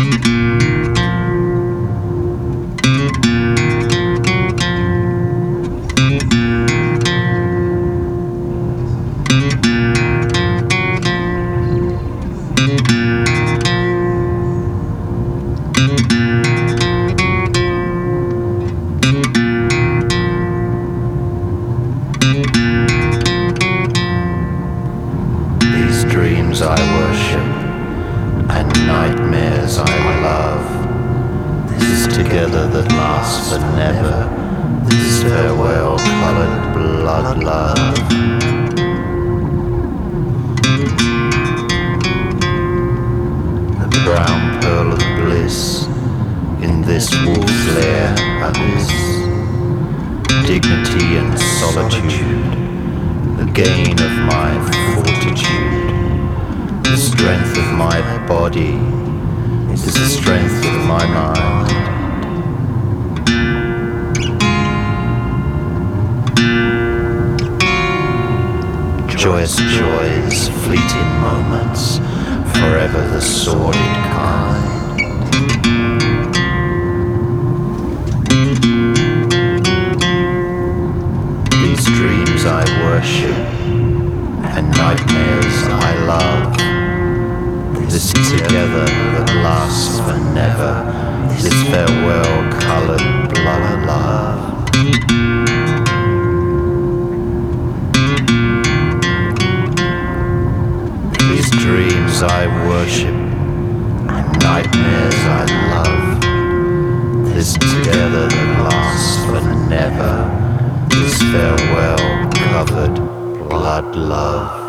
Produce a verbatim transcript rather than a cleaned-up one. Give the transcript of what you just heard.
These dreams I worship, and nightmares I love. This together that lasts for never, this farewell colored blood love. The brown pearl of bliss in this wolf's lair abyss. Dignity and solitude, the gain of my fortitude. The strength of my body is the strength of my mind. Joyous joys, fleeting moments, forever the sordid kind. These dreams I worship, and nightmares I love. This together that lasts for never, this farewell colored blood love. These dreams I worship, and nightmares I love. This together that lasts for never, this farewell covered blood love.